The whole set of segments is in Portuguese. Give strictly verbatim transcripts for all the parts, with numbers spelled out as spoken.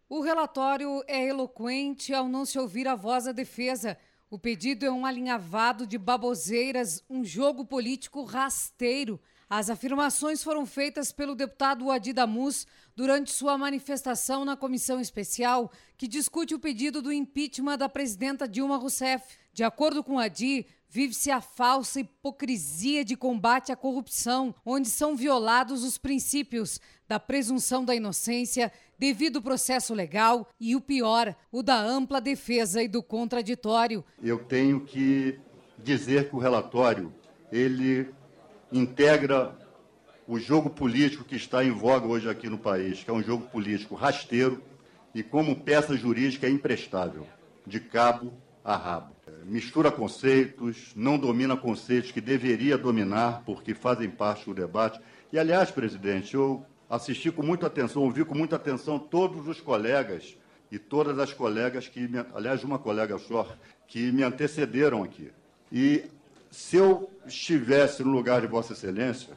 O relatório é eloquente ao não se ouvir a voz da defesa. O pedido é um alinhavado de baboseiras, um jogo político rasteiro. As afirmações foram feitas pelo deputado Adi Damus durante sua manifestação na comissão especial que discute o pedido do impeachment da presidenta Dilma Rousseff. De acordo com Adi, vive-se a falsa hipocrisia de combate à corrupção, onde são violados os princípios da presunção da inocência, devido processo legal e, o pior, o da ampla defesa e do contraditório. Eu tenho que dizer que o relatório, ele integra o jogo político que está em voga hoje aqui no país, que é um jogo político rasteiro e como peça jurídica imprestável, de cabo a rabo. Mistura conceitos, não domina conceitos que deveria dominar porque fazem parte do debate. E, aliás, presidente, eu assisti com muita atenção, ouvi com muita atenção todos os colegas e todas as colegas que, me, aliás, uma colega só, que me antecederam aqui. E se eu estivesse no lugar de Vossa Excelência,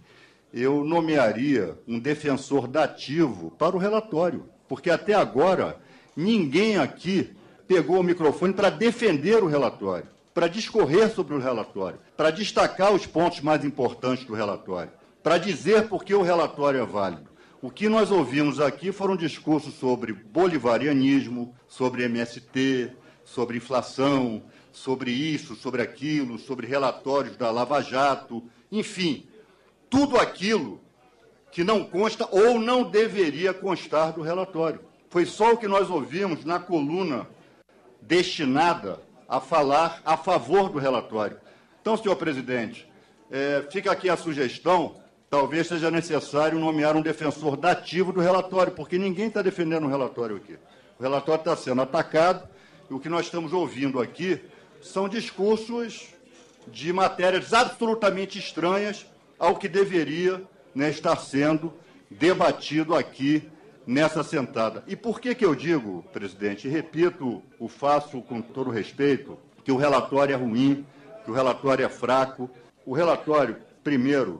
eu nomearia um defensor dativo para o relatório, porque até agora ninguém aqui pegou o microfone para defender o relatório, para discorrer sobre o relatório, para destacar os pontos mais importantes do relatório, para dizer por que o relatório é válido. O que nós ouvimos aqui foram discursos sobre bolivarianismo, sobre M S T, sobre inflação, sobre isso, sobre aquilo, sobre relatórios da Lava Jato, enfim, tudo aquilo que não consta ou não deveria constar do relatório. Foi só o que nós ouvimos na coluna destinada a falar a favor do relatório. Então, senhor presidente, é, fica aqui a sugestão, talvez seja necessário nomear um defensor dativo do relatório, porque ninguém está defendendo o relatório aqui. O relatório está sendo atacado e o que nós estamos ouvindo aqui são discursos de matérias absolutamente estranhas ao que deveria, né, estar sendo debatido aqui nessa sentada. E por que que eu digo, presidente, e repito, o faço com todo respeito, que o relatório é ruim, que o relatório é fraco. O relatório, primeiro,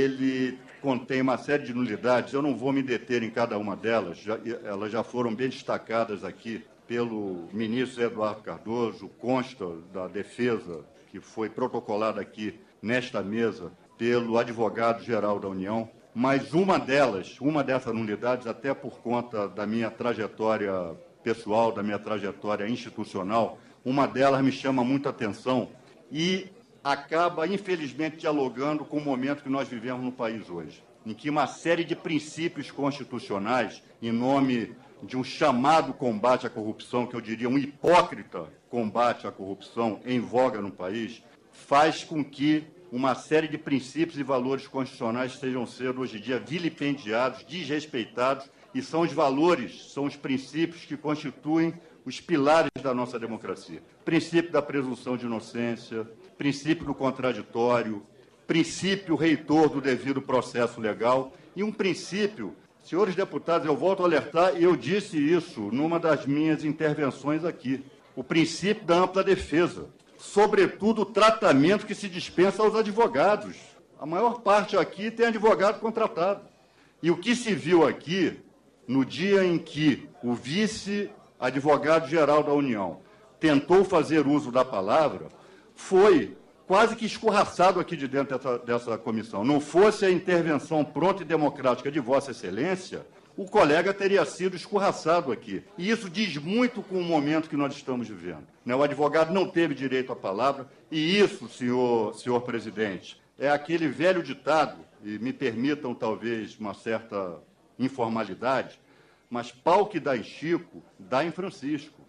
ele contém uma série de nulidades, eu não vou me deter em cada uma delas, já, elas já foram bem destacadas aqui pelo ministro Eduardo Cardoso, consta da defesa que foi protocolada aqui nesta mesa pelo advogado-geral da União, mas uma delas, uma dessas nulidades, até por conta da minha trajetória pessoal, da minha trajetória institucional, uma delas me chama muita atenção e acaba, infelizmente, dialogando com o momento que nós vivemos no país hoje, em que uma série de princípios constitucionais, em nome de um chamado combate à corrupção, que eu diria um hipócrita combate à corrupção em voga no país, faz com que uma série de princípios e valores constitucionais estejam sendo, hoje em dia, vilipendiados, desrespeitados, e são os valores, são os princípios que constituem os pilares da nossa democracia. Princípio da presunção de inocência, princípio do contraditório, princípio reitor do devido processo legal e um princípio, senhores deputados, eu volto a alertar, e eu disse isso numa das minhas intervenções aqui, o princípio da ampla defesa. Sobretudo o tratamento que se dispensa aos advogados. A maior parte aqui tem advogado contratado. E o que se viu aqui, no dia em que o vice-advogado-geral da União tentou fazer uso da palavra, foi quase que escorraçado aqui de dentro dessa, dessa comissão. Não fosse a intervenção pronta e democrática de Vossa Excelência, o colega teria sido escorraçado aqui. E isso diz muito com o momento que nós estamos vivendo. O advogado não teve direito à palavra, e isso, senhor, senhor presidente, é aquele velho ditado, e me permitam talvez uma certa informalidade, mas pau que dá em Chico, dá em Francisco.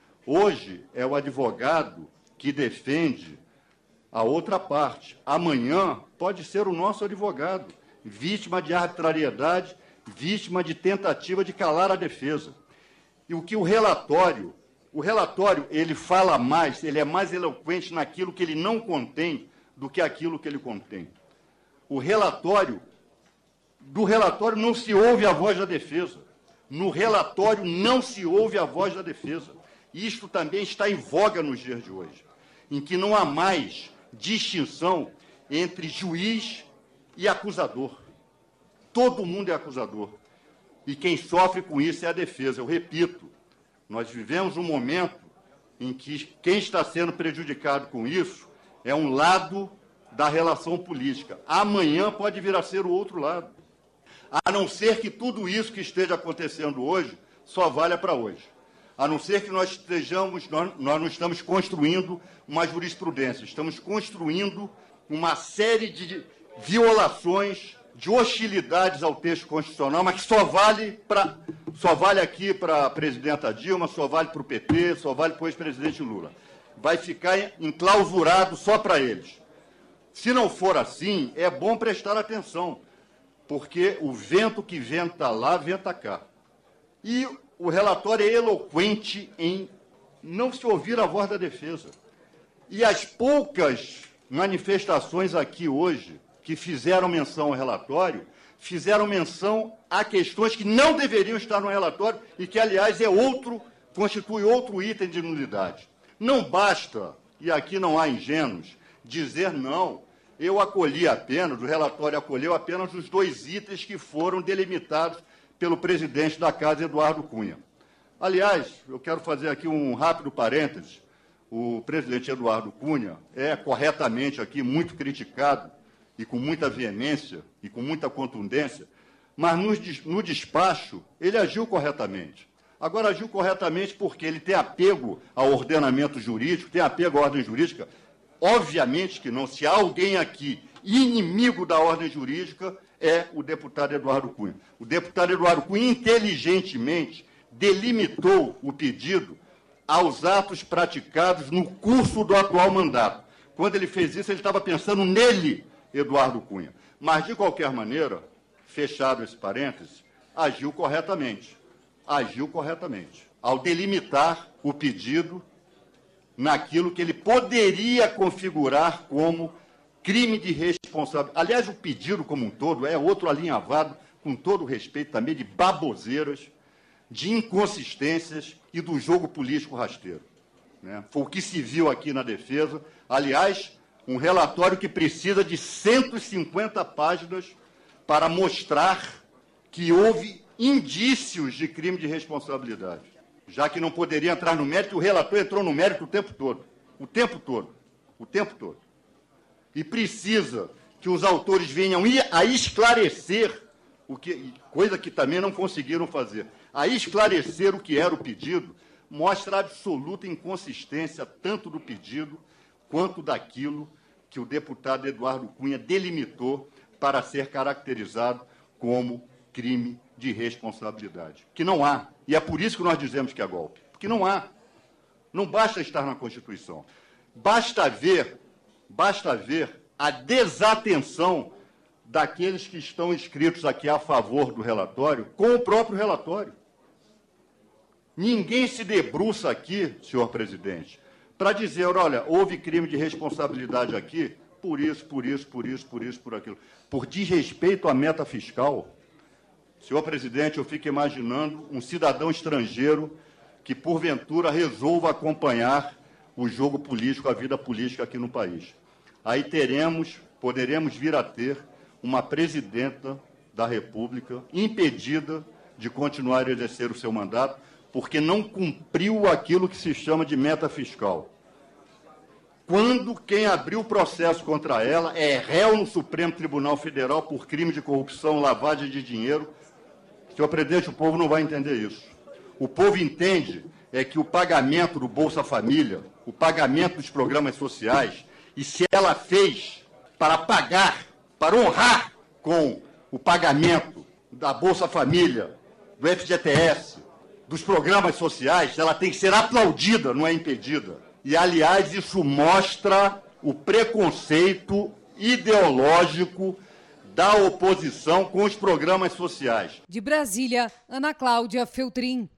Hoje é o advogado que defende a outra parte. Amanhã pode ser o nosso advogado, vítima de arbitrariedade, vítima de tentativa de calar a defesa. E o que o relatório, o relatório, ele fala mais, ele é mais eloquente naquilo que ele não contém do que aquilo que ele contém. O relatório, do relatório não se ouve a voz da defesa. No relatório não se ouve a voz da defesa. Isto também está em voga nos dias de hoje, em que não há mais distinção entre juiz e acusador. Todo mundo é acusador. E quem sofre com isso é a defesa. Eu repito, nós vivemos um momento em que quem está sendo prejudicado com isso é um lado da relação política. Amanhã pode vir a ser o outro lado. A não ser que tudo isso que esteja acontecendo hoje só valha para hoje. A não ser que nós estejamos, nós, nós não estamos construindo uma jurisprudência, estamos construindo uma série de violações, de hostilidades ao texto constitucional, mas que só vale, pra, só vale aqui para a presidenta Dilma, só vale para o P T, só vale para o ex-presidente Lula. Vai ficar enclausurado só para eles. Se não for assim, é bom prestar atenção, porque o vento que venta lá, venta cá. E o relatório é eloquente em não se ouvir a voz da defesa. E as poucas manifestações aqui hoje que fizeram menção ao relatório, fizeram menção a questões que não deveriam estar no relatório e que, aliás, é outro, constitui outro item de nulidade. Não basta, e aqui não há ingênuos, dizer não, eu acolhi apenas, o relatório acolheu apenas os dois itens que foram delimitados pelo presidente da Casa, Eduardo Cunha. Aliás, eu quero fazer aqui um rápido parêntese. O presidente Eduardo Cunha é corretamente aqui muito criticado e com muita veemência e com muita contundência, mas no, no despacho ele agiu corretamente. Agora, agiu corretamente porque ele tem apego ao ordenamento jurídico, tem apego à ordem jurídica. Obviamente que não. Se há alguém aqui inimigo da ordem jurídica, é o deputado Eduardo Cunha. O deputado Eduardo Cunha, inteligentemente, delimitou o pedido aos atos praticados no curso do atual mandato. Quando ele fez isso, ele estava pensando nele, Eduardo Cunha. Mas, de qualquer maneira, fechado esse parênteses, agiu corretamente. Agiu corretamente. Ao delimitar o pedido naquilo que ele poderia configurar como crime de responsabilidade. Aliás, o pedido como um todo é outro alinhavado, com todo o respeito também, de baboseiras, de inconsistências e do jogo político rasteiro. Né? Foi o que se viu aqui na defesa. Aliás, um relatório que precisa de cento e cinquenta páginas para mostrar que houve indícios de crime de responsabilidade. Já que não poderia entrar no mérito, o relator entrou no mérito o tempo todo. O tempo todo. O tempo todo. E precisa que os autores venham a esclarecer, o que, coisa que também não conseguiram fazer, a esclarecer o que era o pedido, mostra a absoluta inconsistência tanto do pedido quanto daquilo que o deputado Eduardo Cunha delimitou para ser caracterizado como crime de responsabilidade. Que não há. E é por isso que nós dizemos que é golpe. Porque não há. Não basta estar na Constituição. Basta ver, basta ver a desatenção daqueles que estão inscritos aqui a favor do relatório com o próprio relatório. Ninguém se debruça aqui, senhor presidente, para dizer, olha, houve crime de responsabilidade aqui, por isso, por isso, por isso, por isso, por aquilo. Por desrespeito à meta fiscal. Senhor presidente, eu fico imaginando um cidadão estrangeiro que, porventura, resolva acompanhar o jogo político, a vida política aqui no país. Aí teremos, poderemos vir a ter uma presidenta da República impedida de continuar a exercer o seu mandato, porque não cumpriu aquilo que se chama de meta fiscal. Quando quem abriu o processo contra ela é réu no Supremo Tribunal Federal por crime de corrupção, lavagem de dinheiro, senhor presidente, o povo não vai entender isso. O povo entende é que o pagamento do Bolsa Família, o pagamento dos programas sociais, e se ela fez para pagar, para honrar com o pagamento da Bolsa Família, do F G T S, dos programas sociais, ela tem que ser aplaudida, não é impedida. E, aliás, isso mostra o preconceito ideológico da oposição com os programas sociais. De Brasília, Ana Cláudia Feltrin.